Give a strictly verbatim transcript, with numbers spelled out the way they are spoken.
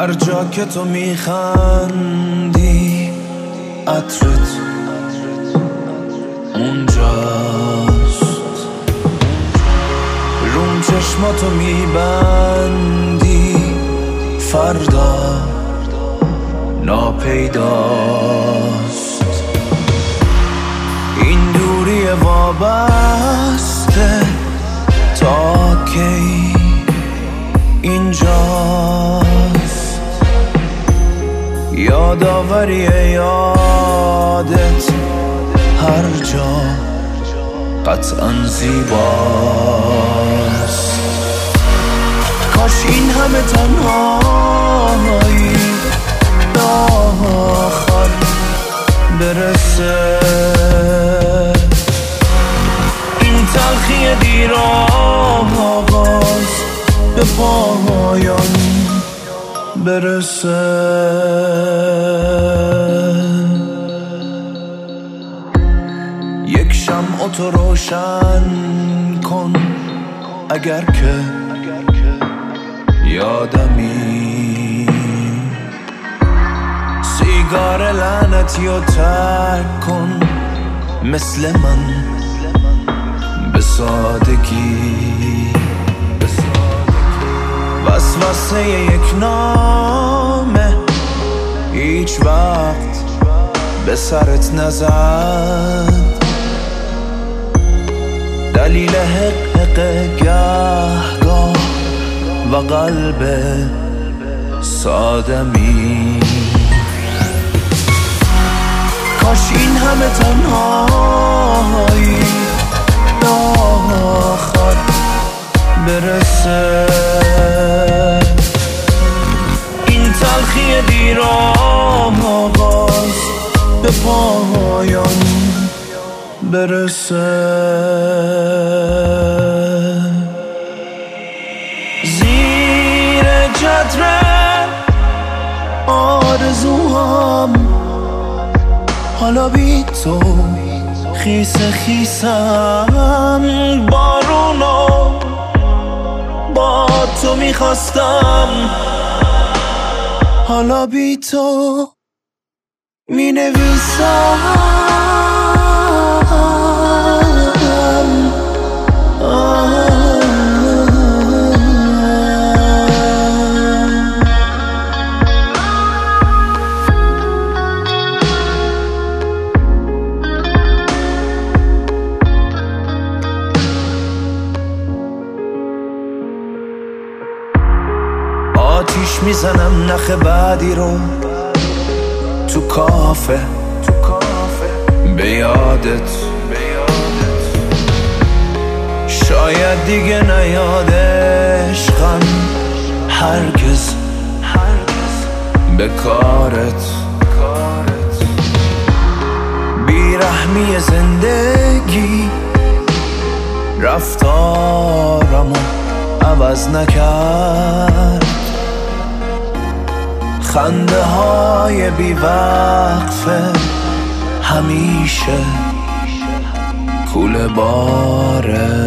هر جا که تو میخندی عطرت اونجاست، روم چشماتو میبندی فردا ناپیداست. این دوری وابسته تا کی اینجاست، یادآوری یادت هر جا قطعاً زیباست. کاش این همه تنهایی به آخر برسه، این تلخی دیر آغاز به پایان برسه. یک شمع تو روشن کن اگر که یادمی، سیگار لعنتی رو ترک کن مثل من به سادگی. وسوسه یک نامه هیچ وقت به سرت نزد، دلیل حق حق گهگاه و قلب سادمی. کاش این همه تنهایی به آخر برسه، این تلخی دیر آغاز به پایان برسه. زیر چتر آرزوام حالا بی تو خیس خیسم، بارونو با تو میخواستم حالا بی تو می نویسم. آتیش میزنم نخ بعدی رو تو کافه به یادت، شاید دیگه نیاد عشقم هرگز به کارت. بیرحمی زندگی رفتارمو عوض نکرد، خنده های بی وقفه همیشه کوله باره.